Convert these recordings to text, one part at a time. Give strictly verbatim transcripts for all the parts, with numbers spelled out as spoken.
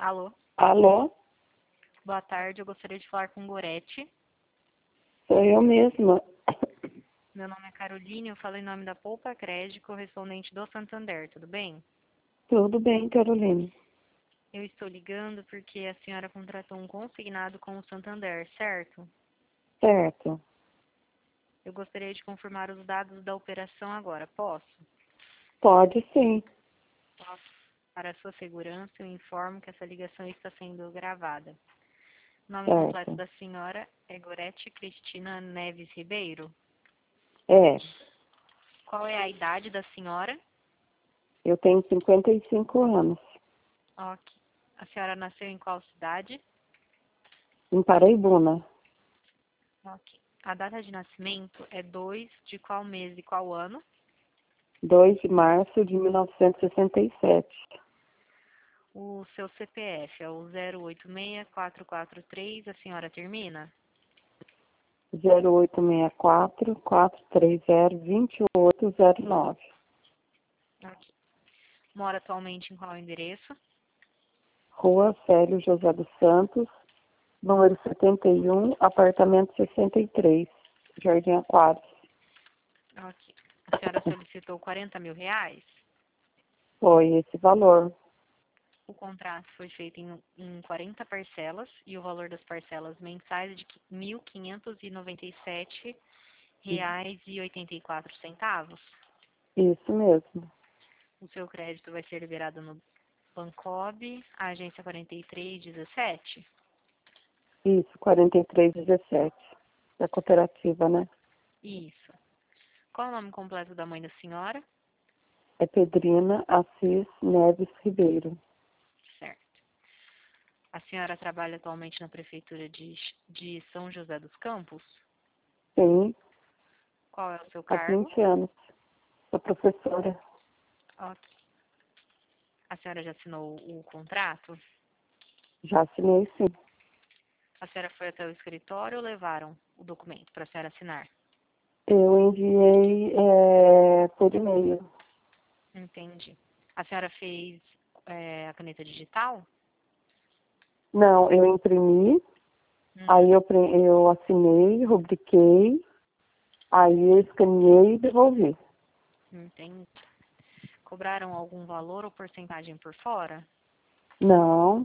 Alô? Alô? Boa tarde, eu gostaria de falar com Gorete. Sou eu mesma. Meu nome é Caroline, eu falo em nome da Poupa Crédito, correspondente do Santander, tudo bem? Tudo bem, Caroline? Eu estou ligando porque a senhora contratou um consignado com o Santander, certo? Certo. Eu gostaria de confirmar os dados da operação agora, posso? Pode sim. Posso. Para a sua segurança, eu informo que essa ligação está sendo gravada. O nome completo Certo. da senhora é Gorete Cristina Neves Ribeiro? É. Qual é a idade da senhora? Eu tenho cinquenta e cinco anos. Ok. A senhora nasceu em qual cidade? Em Paraibuna. Ok. A data de nascimento é dois de qual mês e qual ano? dois de março de mil novecentos e sessenta e sete. O seu C P F é o zero oito seis quatro quatro três, a senhora termina? zero oito seis quatro, quatro três zero, dois oito zero nove. Ok. Mora atualmente em qual endereço? Rua Célio José dos Santos, número setenta e um, apartamento sessenta e três, Jardim Aquários. Ok. A senhora solicitou quarenta mil reais? Foi esse valor. O contrato foi feito em, em quarenta parcelas e o valor das parcelas mensais é de mil quinhentos e noventa e sete reais e oitenta e quatro centavos. Isso mesmo. O seu crédito vai ser liberado no Bancob, agência quarenta e três dezessete. Isso, quarenta e três dezessete. Da cooperativa, né? Isso. Qual é o nome completo da mãe da senhora? É Pedrina Assis Neves Ribeiro. Certo. A senhora trabalha atualmente na prefeitura de, de São José dos Campos? Sim, Qual é o seu há cargo? vinte anos. Sou professora. Ok. A senhora já assinou o contrato? Já assinei, sim. A senhora foi até o escritório ou levaram o documento para a senhora assinar? Eu enviei é, por e-mail. Entendi. A senhora fez é, a caneta digital? Não, eu imprimi, Hum, aí eu, pre- eu assinei, rubriquei, aí eu escaneei e devolvi. entendi. Cobraram algum valor ou porcentagem por fora? Não,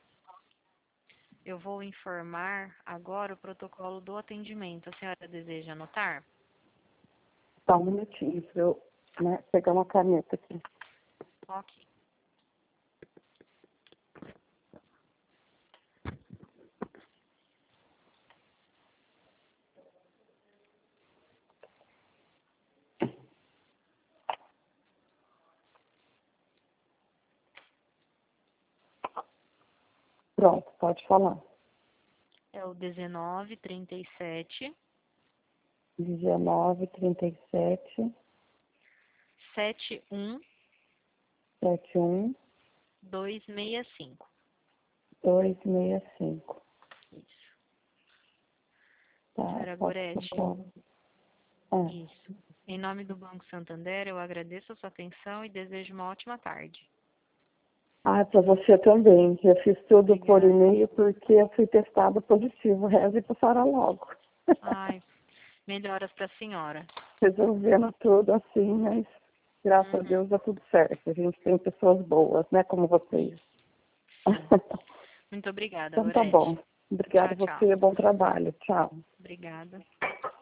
Eu vou informar agora o protocolo do atendimento. A senhora deseja anotar? só um minutinho para eu né, pegar uma caneta aqui. Ok. Pronto, pode falar. É o dezenove, trinta e sete, dezenove, trinta e sete, setenta e um, setenta e um, duzentos e sessenta e cinco. duzentos e sessenta e cinco. Isso. Tá, Senhora posso Gorete, colocar. Ah. isso. Em nome do Banco Santander, eu agradeço a sua atenção e desejo uma ótima tarde. Ah, para você também. Eu fiz tudo por Obrigada. e-mail porque eu fui testada positivo. Reze e passará logo. Ai, melhoras para a senhora. Resolvendo tudo assim, mas graças a Uhum. Deus dá tudo certo. A gente tem pessoas boas, né, como vocês. Isso. Sim. Muito obrigada, Então tá Gorete. bom. Obrigada Tchau, a tchau. você, bom trabalho. Tchau. Obrigada.